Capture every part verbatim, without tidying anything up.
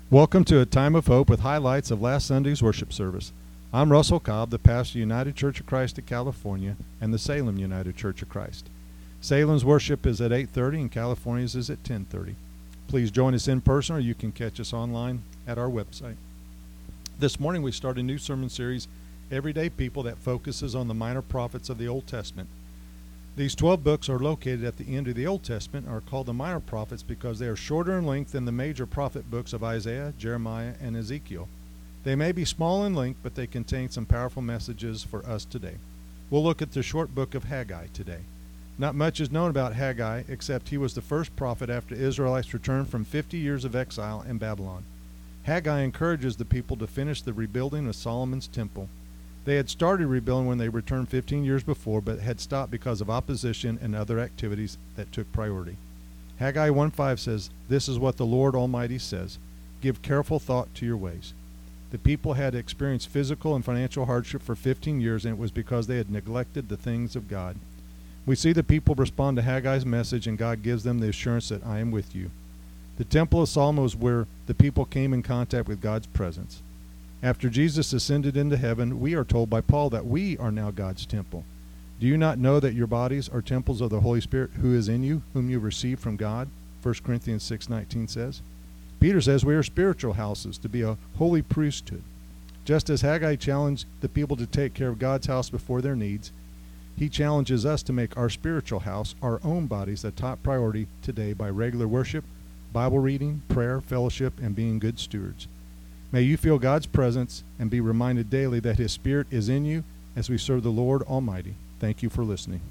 Welcome to A Time of Hope with highlights of last Sunday's worship service. I'm Russell Cobb, the pastor of United Church of Christ of California and the Salem United Church of Christ. Salem's worship is at eight thirty and California's is at ten thirty. Please join us in person or you can catch us online at our website. This morning we start a new sermon series, Everyday People, that focuses on the minor prophets of the Old Testament. These twelve books are located at the end of the Old Testament and are called the minor prophets because they are shorter in length than the major prophet books of Isaiah, Jeremiah, and Ezekiel. They may be small in length, but they contain some powerful messages for us today. We'll look at the short book of Haggai today. Not much is known about Haggai, except he was the first prophet after Israelites returned from fifty years of exile in Babylon. Haggai encourages the people to finish the rebuilding of Solomon's temple. They had started rebuilding when they returned fifteen years before, but had stopped because of opposition and other activities that took priority. Haggai one five says, "This is what the Lord Almighty says, give careful thought to your ways." The people had experienced physical and financial hardship for fifteen years, and it was because they had neglected the things of God. We see the people respond to Haggai's message, and God gives them the assurance that I am with you. The Temple of Solomon was where the people came in contact with God's presence. After Jesus ascended into heaven, we are told by Paul that we are now God's temple. Do you not know that your bodies are temples of the Holy Spirit who is in you, whom you received from God? First Corinthians six nineteen says. Peter says we are spiritual houses, to be a holy priesthood. Just as Haggai challenged the people to take care of God's house before their needs, he challenges us to make our spiritual house, our own bodies, the top priority today by regular worship, Bible reading, prayer, fellowship, and being good stewards. May you feel God's presence and be reminded daily that His Spirit is in you as we serve the Lord Almighty. Thank you for listening.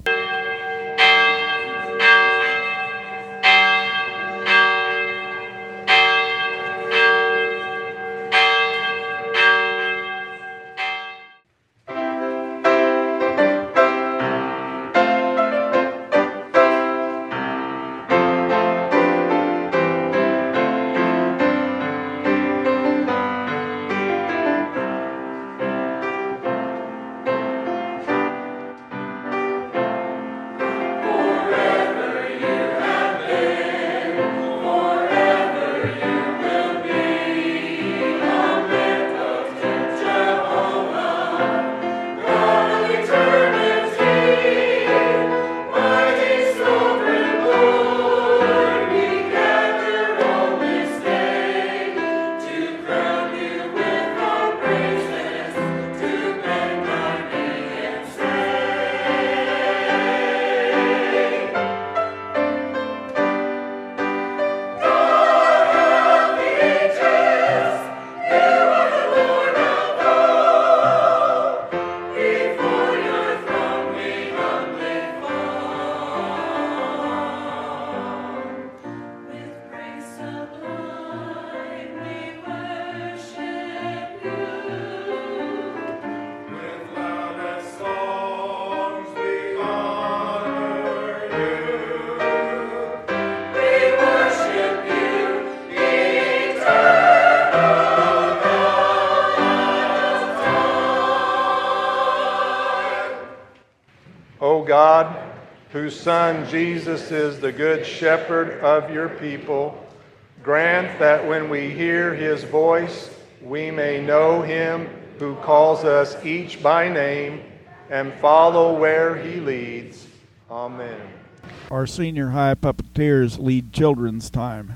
God, whose Son Jesus is the good shepherd of your people, grant that when we hear his voice, we may know him who calls us each by name and follow where he leads. Amen. Our senior high puppeteers lead children's time.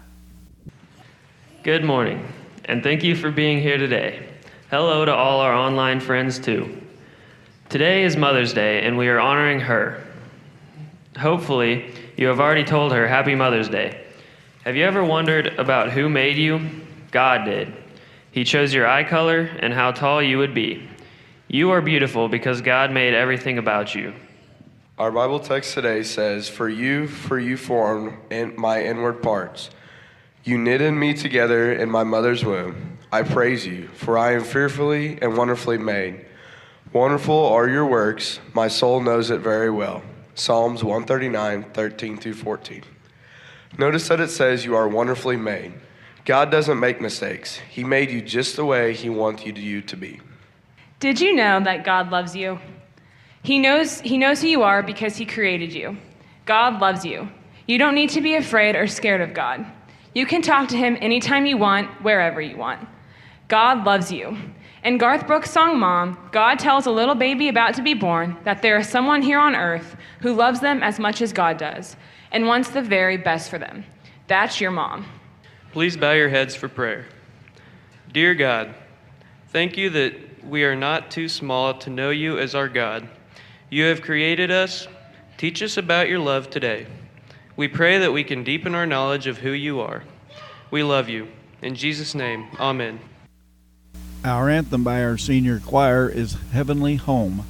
Good morning, and thank you for being here today. Hello to all our online friends, too. Today is Mother's Day, and we are honoring her. Hopefully, you have already told her Happy Mother's Day. Have you ever wondered about who made you? God did. He chose your eye color and how tall you would be. You are beautiful because God made everything about you. Our Bible text today says, For you, for you formed in my inward parts. You knitted me together in my mother's womb. I praise you, for I am fearfully and wonderfully made. Wonderful are your works, my soul knows it very well. Psalms one thirty-nine, thirteen through fourteen. Notice that it says you are wonderfully made. God doesn't make mistakes. He made you just the way he wanted you to be. Did you know that God loves you? He knows, he knows who you are because he created you. God loves you. You don't need to be afraid or scared of God. You can talk to him anytime you want, wherever you want. God loves you. In Garth Brooks' song Mom, God tells a little baby about to be born that there is someone here on earth who loves them as much as God does and wants the very best for them. That's your mom. Please bow your heads for prayer. Dear God, thank you that we are not too small to know you as our God. You have created us. Teach us about your love today. We pray that we can deepen our knowledge of who you are. We love you. In Jesus' name, amen. Our anthem by our senior choir is Heavenly Home.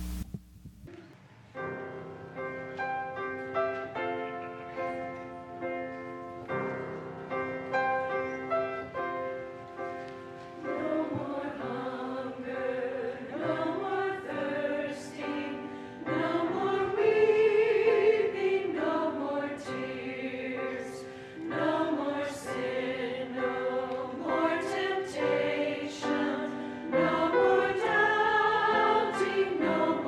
No more doubting, no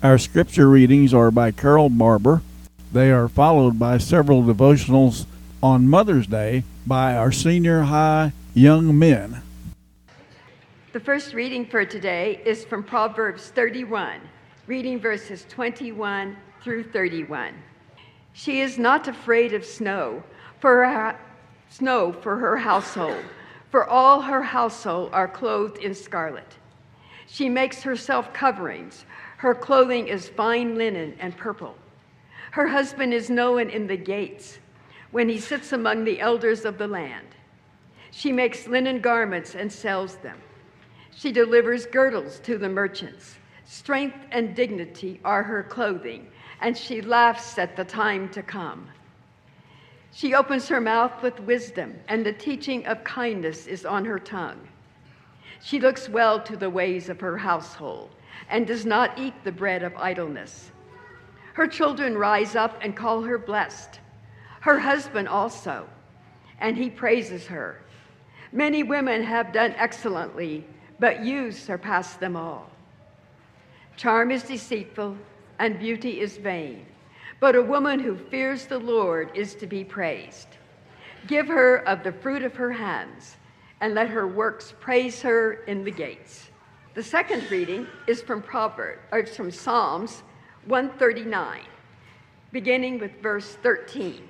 Our scripture readings are by Carol Barber. They are followed by several devotionals on Mother's Day by our senior high young men. The first reading for today is from Proverbs thirty-one, reading verses twenty-one through thirty-one. She is not afraid of snow for her, snow for her household, for all her household are clothed in scarlet. She makes herself coverings. Her clothing is fine linen and purple. Her husband is known in the gates when he sits among the elders of the land. She makes linen garments and sells them. She delivers girdles to the merchants. Strength and dignity are her clothing, and she laughs at the time to come. She opens her mouth with wisdom, and the teaching of kindness is on her tongue. She looks well to the ways of her household, and does not eat the bread of idleness. Her children rise up and call her blessed, her husband also, and he praises her. Many women have done excellently, but you surpass them all. Charm is deceitful, and beauty is vain, but a woman who fears the Lord is to be praised. Give her of the fruit of her hands, and let her works praise her in the gates. The second reading is from Proverbs, or from Psalms one thirty-nine, beginning with verse thirteen.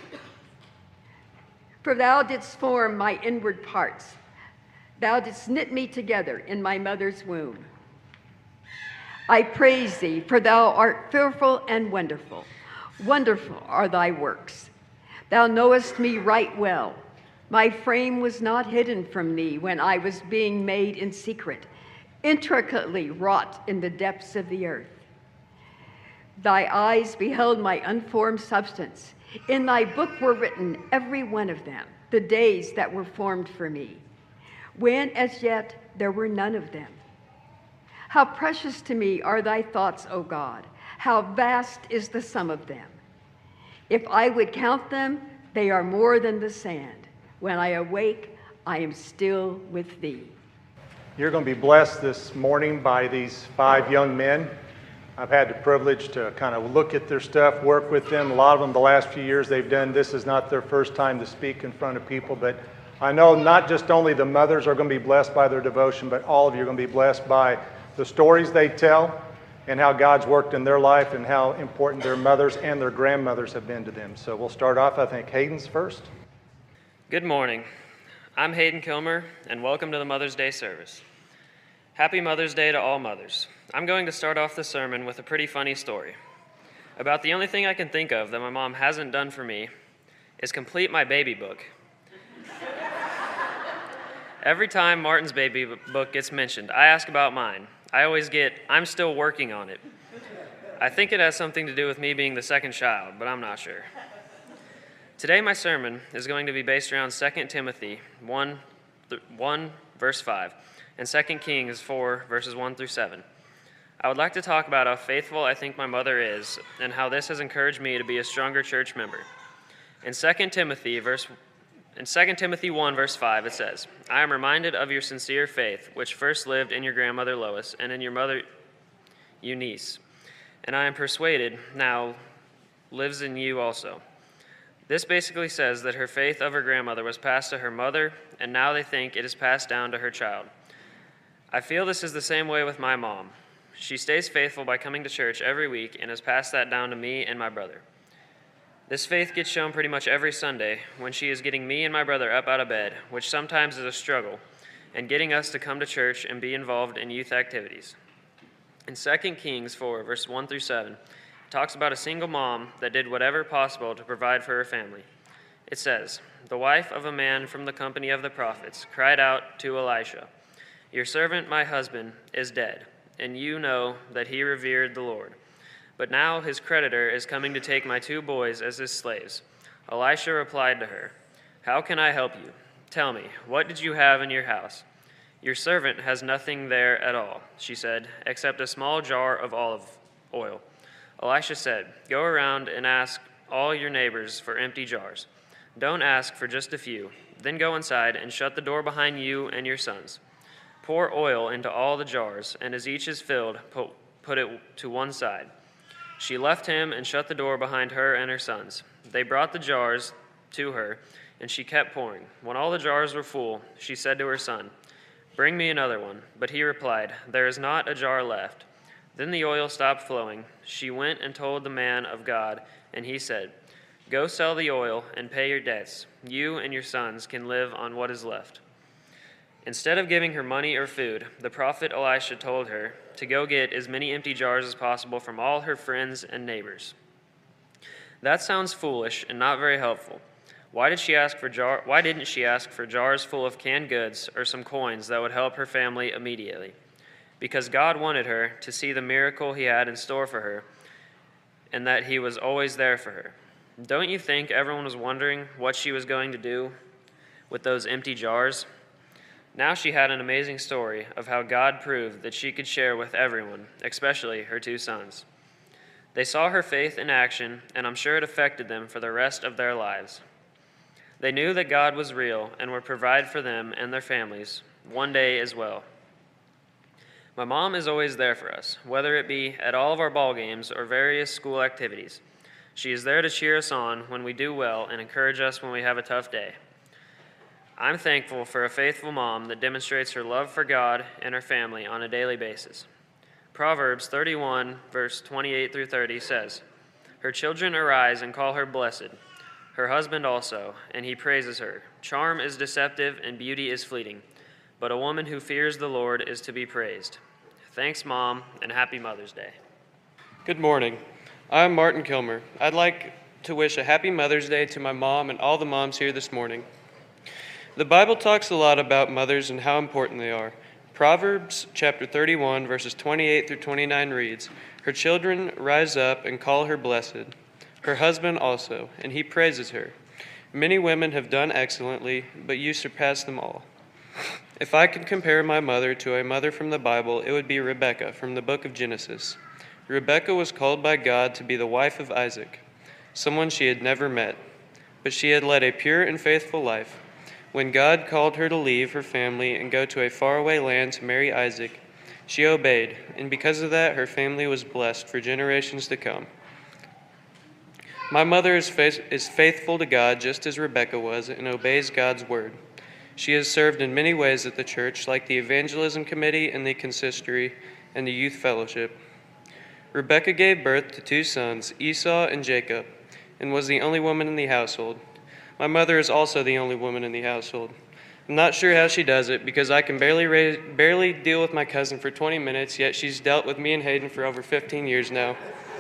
For thou didst form my inward parts. Thou didst knit me together in my mother's womb. I praise thee, for thou art fearful and wonderful. Wonderful are thy works. Thou knowest me right well. My frame was not hidden from thee when I was being made in secret, intricately wrought in the depths of the earth. Thy eyes beheld my unformed substance. In thy book were written, every one of them, the days that were formed for me, when as yet there were none of them. How precious to me are thy thoughts, O God! How vast is the sum of them! If I would count them, they are more than the sand. When I awake, I am still with thee. You're going to be blessed this morning by these five young men. I've had the privilege to kind of look at their stuff, work with them. A lot of them the last few years they've done. This is not their first time to speak in front of people, but I know not just only the mothers are going to be blessed by their devotion, but all of you are going to be blessed by the stories they tell and how God's worked in their life and how important their mothers and their grandmothers have been to them. So we'll start off, I think, Hayden's first. Good morning. I'm Hayden Kilmer, and welcome to the Mother's Day service. Happy Mother's Day to all mothers. I'm going to start off the sermon with a pretty funny story about the only thing I can think of that my mom hasn't done for me is complete my baby book. Every time Martin's baby book gets mentioned, I ask about mine. I always get, I'm still working on it. I think it has something to do with me being the second child, but I'm not sure. Today my sermon is going to be based around Second Timothy one, one verse five, and Second Kings four, verses one through seven. I would like to talk about how faithful I think my mother is, and how this has encouraged me to be a stronger church member. In Second Timothy verse In Second Timothy one, verse five, it says, I am reminded of your sincere faith, which first lived in your grandmother Lois and in your mother Eunice, and I am persuaded now lives in you also. This basically says that her faith of her grandmother was passed to her mother, and now they think it is passed down to her child. I feel this is the same way with my mom. She stays faithful by coming to church every week and has passed that down to me and my brother. This faith gets shown pretty much every Sunday when she is getting me and my brother up out of bed, which sometimes is a struggle, and getting us to come to church and be involved in youth activities. In Second Kings four, verse one through seven, it talks about a single mom that did whatever possible to provide for her family. It says, the wife of a man from the company of the prophets cried out to Elisha, your servant, my husband, is dead, and you know that he revered the Lord. But now his creditor is coming to take my two boys as his slaves. Elisha replied to her, how can I help you? Tell me, what did you have in your house? Your servant has nothing there at all, she said, except a small jar of olive oil. Elisha said, go around and ask all your neighbors for empty jars. Don't ask for just a few. Then go inside and shut the door behind you and your sons. Pour oil into all the jars, and as each is filled, put put it to one side. She left him and shut the door behind her and her sons. They brought the jars to her, and she kept pouring. When all the jars were full, she said to her son, "Bring me another one." But he replied, "There is not a jar left." Then the oil stopped flowing. She went and told the man of God, and he said, "Go sell the oil and pay your debts. You and your sons can live on what is left." Instead of giving her money or food, the prophet Elisha told her to go get as many empty jars as possible from all her friends and neighbors. That sounds foolish and not very helpful. Why did she ask for jar? Why didn't she ask for jars full of canned goods or some coins that would help her family immediately? Because God wanted her to see the miracle he had in store for her, and that he was always there for her. Don't you think everyone was wondering what she was going to do with those empty jars? Now she had an amazing story of how God proved that she could share with everyone, especially her two sons. They saw her faith in action, and I'm sure it affected them for the rest of their lives. They knew that God was real and would provide for them and their families one day as well. My mom is always there for us, whether it be at all of our ball games or various school activities. She is there to cheer us on when we do well and encourage us when we have a tough day. I'm thankful for a faithful mom that demonstrates her love for God and her family on a daily basis. Proverbs thirty-one, verse twenty-eight through thirty says, "Her children arise and call her blessed, her husband also, and he praises her. Charm is deceptive and beauty is fleeting, but a woman who fears the Lord is to be praised." Thanks, Mom, and happy Mother's Day. Good morning. I'm Martin Kilmer. I'd like to wish a happy Mother's Day to my mom and all the moms here this morning. The Bible talks a lot about mothers and how important they are. Proverbs chapter thirty-one, verses twenty-eight through twenty-nine reads, "Her children rise up and call her blessed, her husband also, and he praises her. Many women have done excellently, but you surpass them all." If I could compare my mother to a mother from the Bible, it would be Rebekah from the book of Genesis. Rebekah was called by God to be the wife of Isaac, someone she had never met, but she had led a pure and faithful life. When God called her to leave her family and go to a faraway land to marry Isaac, she obeyed, and because of that, her family was blessed for generations to come. My mother is, faith- is faithful to God just as Rebekah was and obeys God's word. She has served in many ways at the church, like the evangelism committee and the consistory and the youth fellowship. Rebekah gave birth to two sons, Esau and Jacob, and was the only woman in the household. My mother is also the only woman in the household. I'm not sure how she does it because I can barely raise, barely deal with my cousin for twenty minutes, yet she's dealt with me and Hayden for over fifteen years now.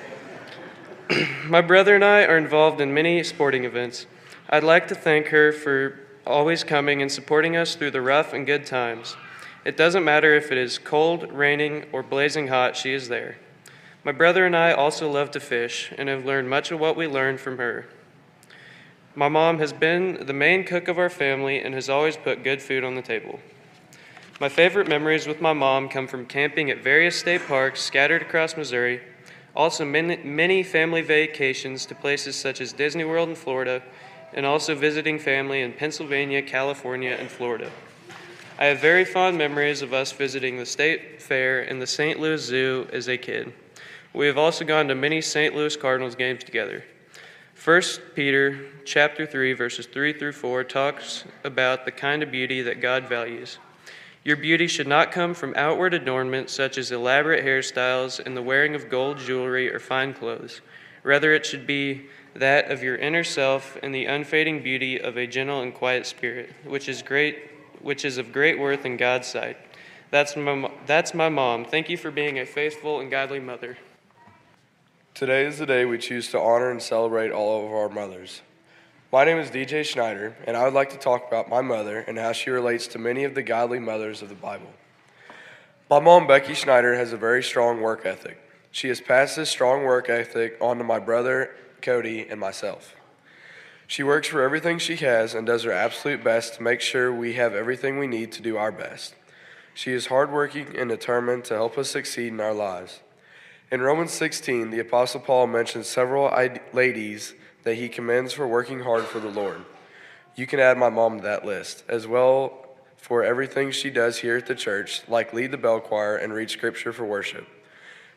My brother and I are involved in many sporting events. I'd like to thank her for always coming and supporting us through the rough and good times. It doesn't matter if it is cold, raining, or blazing hot, she is there. My brother and I also love to fish and have learned much of what we learned from her. My mom has been the main cook of our family and has always put good food on the table. My favorite memories with my mom come from camping at various state parks scattered across Missouri, also many, many family vacations to places such as Disney World in Florida, and also visiting family in Pennsylvania, California, and Florida. I have very fond memories of us visiting the State Fair and the Saint Louis Zoo as a kid. We have also gone to many Saint Louis Cardinals games together. First Peter chapter three, verses three through four talks about the kind of beauty that God values. Your beauty should not come from outward adornment such as elaborate hairstyles and the wearing of gold jewelry or fine clothes. Rather, it should be that of your inner self and the unfading beauty of a gentle and quiet spirit, which is great, which is of great worth in God's sight. That's my, that's my mom. Thank you for being a faithful and godly mother. Today is the day we choose to honor and celebrate all of our mothers. My name is D J Schneider, and I would like to talk about my mother and how she relates to many of the godly mothers of the Bible. My mom, Becky Schneider, has a very strong work ethic. She has passed this strong work ethic on to my brother, Cody, and myself. She works for everything she has and does her absolute best to make sure we have everything we need to do our best. She is hardworking and determined to help us succeed in our lives. In Romans sixteen, the Apostle Paul mentions several ladies that he commends for working hard for the Lord. You can add my mom to that list, as well for everything she does here at the church, like lead the bell choir and read scripture for worship.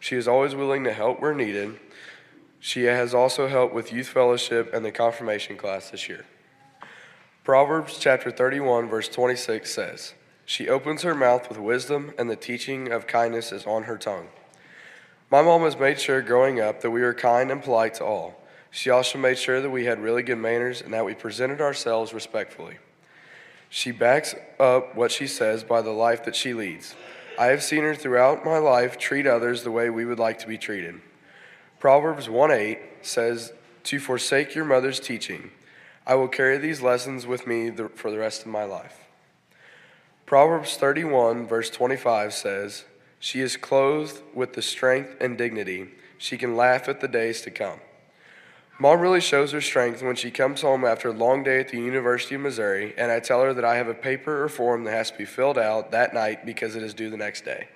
She is always willing to help where needed. She has also helped with youth fellowship and the confirmation class this year. Proverbs chapter thirty-one, verse twenty-six says, "She opens her mouth with wisdom, and the teaching of kindness is on her tongue." My mom has made sure growing up that we were kind and polite to all. She also made sure that we had really good manners and that we presented ourselves respectfully. She backs up what she says by the life that she leads. I have seen her throughout my life treat others the way we would like to be treated. Proverbs one eight says, "To forsake your mother's teaching. I will carry these lessons with me for the rest of my life." Proverbs thirty-one, verse twenty-five says, "She is clothed with the strength and dignity. She can laugh at the days to come." Mom really shows her strength when she comes home after a long day at the University of Missouri, and I tell her that I have a paper or form that has to be filled out that night because it is due the next day.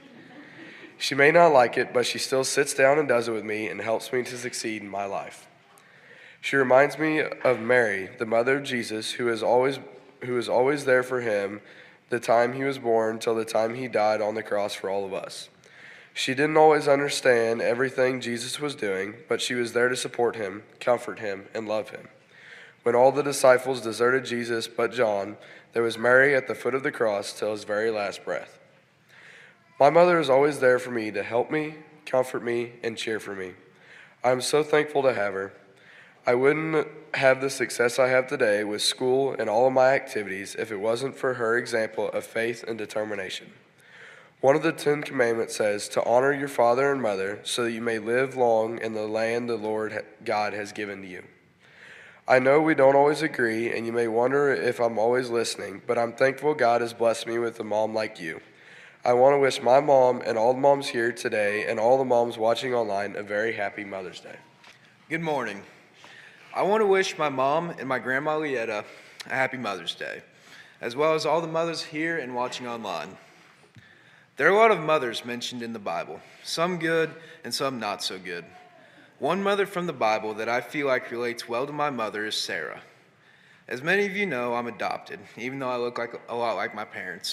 She may not like it, but she still sits down and does it with me and helps me to succeed in my life. She reminds me of Mary, the mother of Jesus, who is always who is always there for him the time he was born till the time he died on the cross for all of us. She didn't always understand everything Jesus was doing, but she was there to support him, comfort him, and love him. When all the disciples deserted Jesus but John, there was Mary at the foot of the cross till his very last breath. My mother is always there for me to help me, comfort me, and cheer for me. I am so thankful to have her. I wouldn't have the success I have today with school and all of my activities if it wasn't for her example of faith and determination. One of the Ten Commandments says to honor your father and mother so that you may live long in the land the Lord God has given to you. I know we don't always agree, and you may wonder if I'm always listening, but I'm thankful God has blessed me with a mom like you. I want to wish my mom and all the moms here today and all the moms watching online a very happy Mother's Day. Good morning. I want to wish my mom and my grandma Lietta a happy Mother's Day, as well as all the mothers here and watching online. There are a lot of mothers mentioned in the Bible, some good and some not so good. One mother from the Bible that I feel like relates well to my mother is Sarah. As many of you know, I'm adopted, even though I look like a lot like my parents.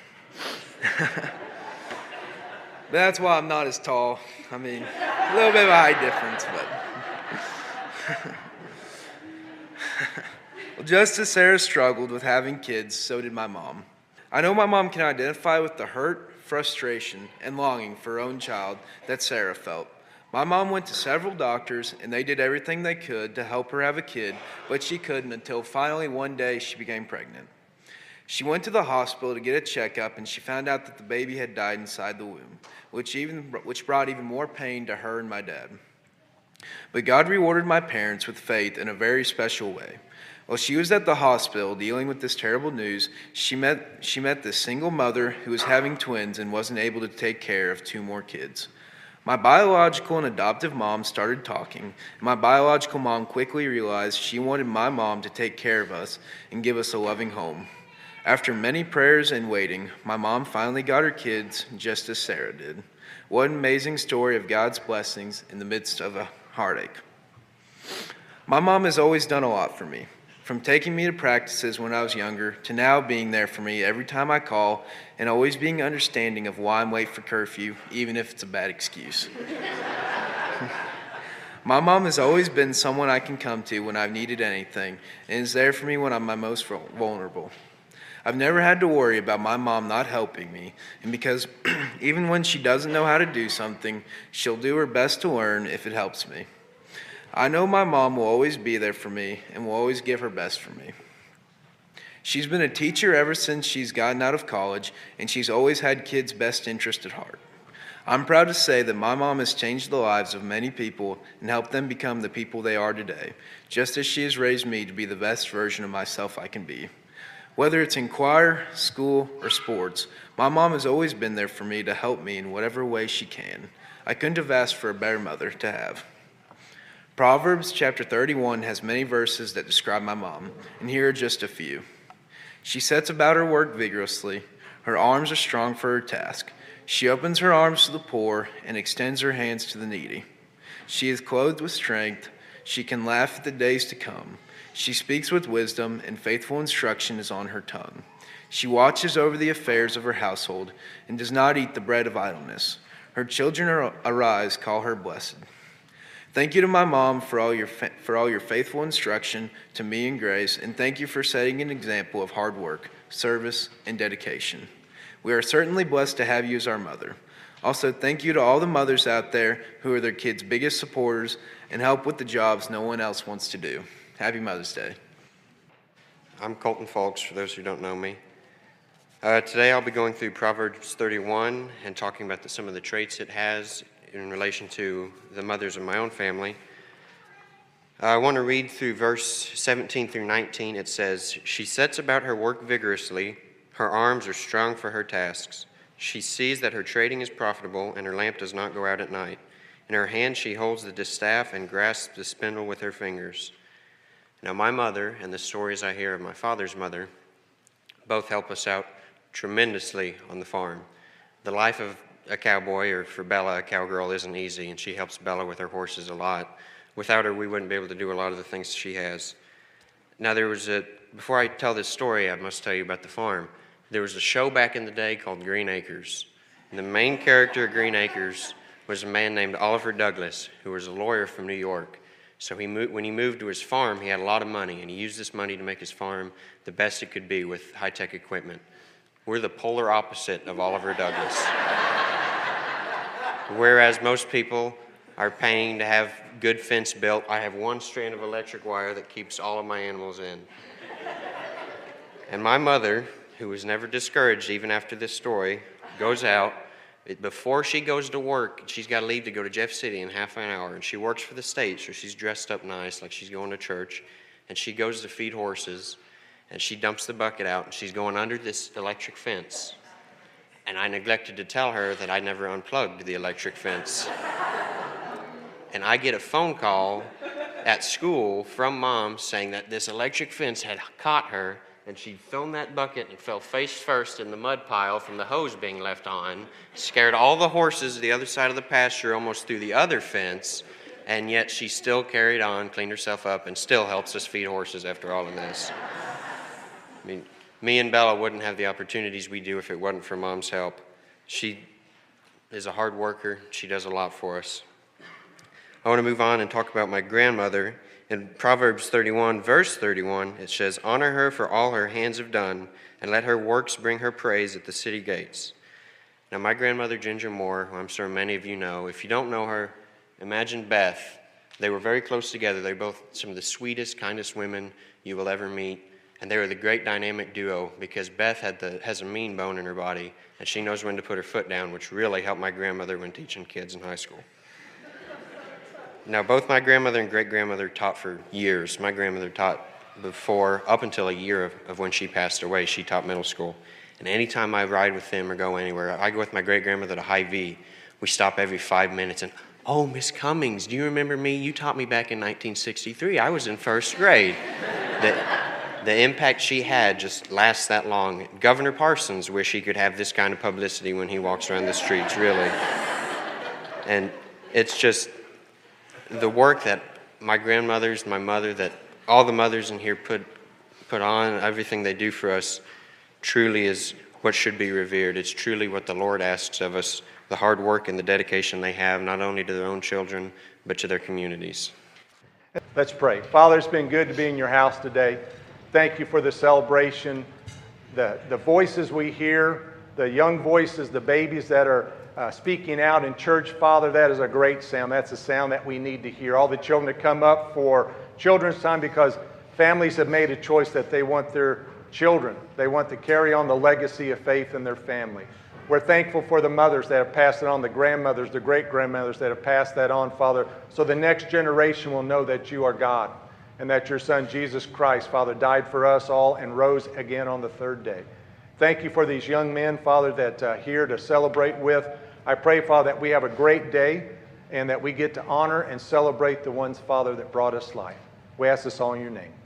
That's why I'm not as tall. I mean, a little bit of a height difference, but... Well, just as Sarah struggled with having kids, so did my mom. I know my mom can identify with the hurt, frustration, and longing for her own child that Sarah felt. My mom went to several doctors, and they did everything they could to help her have a kid, but she couldn't until finally one day she became pregnant. She went to the hospital to get a checkup, and she found out that the baby had died inside the womb, which even which brought even more pain to her and my dad. But God rewarded my parents with faith in a very special way. While she was at the hospital dealing with this terrible news, she met she met this single mother who was having twins and wasn't able to take care of two more kids. My biological and adoptive mom started talking, and my biological mom quickly realized she wanted my mom to take care of us and give us a loving home. After many prayers and waiting, my mom finally got her kids just as Sarah did. What an amazing story of God's blessings in the midst of a heartache. My mom has always done a lot for me. From taking me to practices when I was younger to now being there for me every time I call and always being understanding of why I'm late for curfew, even if it's a bad excuse. My mom has always been someone I can come to when I've needed anything and is there for me when I'm my most vulnerable. I've never had to worry about my mom not helping me, and because even when she doesn't know how to do something, she'll do her best to learn if it helps me. I know my mom will always be there for me and will always give her best for me. She's been a teacher ever since she's gotten out of college, and she's always had kids' best interest at heart. I'm proud to say that my mom has changed the lives of many people and helped them become the people they are today, just as she has raised me to be the best version of myself I can be. Whether it's in choir, school, or sports, my mom has always been there for me to help me in whatever way she can. I couldn't have asked for a better mother to have. Proverbs chapter thirty-one has many verses that describe my mom, and here are just a few. She sets about her work vigorously. Her arms are strong for her task. She opens her arms to the poor and extends her hands to the needy. She is clothed with strength. She can laugh at the days to come. She speaks with wisdom, and faithful instruction is on her tongue. She watches over the affairs of her household and does not eat the bread of idleness. Her children ar- arise, call her blessed. Thank you to my mom for all your fa- for all your faithful instruction to me and Grace, and thank you for setting an example of hard work, service, and dedication. We are certainly blessed to have you as our mother. Also, thank you to all the mothers out there who are their kids' biggest supporters and help with the jobs no one else wants to do. Happy Mother's Day. I'm Colton Folks, for those who don't know me. Uh, today I'll be going through Proverbs thirty-one and talking about the, some of the traits it has in relation to the mothers of my own family. Uh, I want to read through verse seventeen through nineteen. It says, "She sets about her work vigorously. Her arms are strong for her tasks. She sees that her trading is profitable, and her lamp does not go out at night. In her hand she holds the distaff and grasps the spindle with her fingers." Now my mother and the stories I hear of my father's mother both help us out tremendously on the farm. The life of a cowboy, or for Bella, a cowgirl, isn't easy, and she helps Bella with her horses a lot. Without her, we wouldn't be able to do a lot of the things she has. Now there was a, before I tell this story, I must tell you about the farm. There was a show back in the day called Green Acres. And the main character of Green Acres was a man named Oliver Douglas, who was a lawyer from New York. So he moved, when he moved to his farm, he had a lot of money, and he used this money to make his farm the best it could be with high-tech equipment. We're the polar opposite of Oliver Douglas. Whereas most people are paying to have good fence built, I have one strand of electric wire that keeps all of my animals in. And my mother, who was never discouraged even after this story, goes out. Before she goes to work, she's got to leave to go to Jeff City in half an hour, and she works for the state, so she's dressed up nice like she's going to church, and she goes to feed horses, and she dumps the bucket out, and she's going under this electric fence. And I neglected to tell her that I never unplugged the electric fence. And I get a phone call at school from Mom saying that this electric fence had caught her, and she'd thrown that bucket and fell face first in the mud pile from the hose being left on, scared all the horses to the other side of the pasture almost through the other fence, and yet she still carried on, cleaned herself up, and still helps us feed horses after all of this. I mean, me and Bella wouldn't have the opportunities we do if it wasn't for Mom's help. She is a hard worker. She does a lot for us. I want to move on and talk about my grandmother. In Proverbs thirty-one, verse thirty-one, it says, "Honor her for all her hands have done, and let her works bring her praise at the city gates." Now, my grandmother, Ginger Moore, who I'm sure many of you know, if you don't know her, imagine Beth. They were very close together. They're both some of the sweetest, kindest women you will ever meet. And they were the great dynamic duo, because Beth had the, has a mean bone in her body, and she knows when to put her foot down, which really helped my grandmother when teaching kids in high school. Now, both my grandmother and great-grandmother taught for years. My grandmother taught before, up until a year of, of when she passed away. She taught middle school. And anytime I ride with them or go anywhere, I go with my great-grandmother to Hy-Vee. We stop every five minutes and, "Oh, Miss Cummings, do you remember me? You taught me back in nineteen sixty-three. I was in first grade." The, the impact she had just lasts that long. Governor Parsons wish he could have this kind of publicity when he walks around the streets, really. And it's just the work that my grandmothers, my mother, that all the mothers in here put put on, everything they do for us, truly is what should be revered. It's truly what the Lord asks of us, the hard work and the dedication they have, not only to their own children, but to their communities. Let's pray. Father, it's been good to be in your house today. Thank you for the celebration, the, the voices we hear, the young voices, the babies that are uh, speaking out in church. Father, that is a great sound. That's a sound that we need to hear. All the children that come up for children's time, because families have made a choice that they want their children. They want to carry on the legacy of faith in their family. We're thankful for the mothers that have passed it on, the grandmothers, the great-grandmothers that have passed that on, Father, so the next generation will know that you are God and that your Son, Jesus Christ, Father, died for us all and rose again on the third day. Thank you for these young men, Father, that are uh, here to celebrate with. I pray, Father, that we have a great day and that we get to honor and celebrate the ones, Father, that brought us life. We ask this all in your name.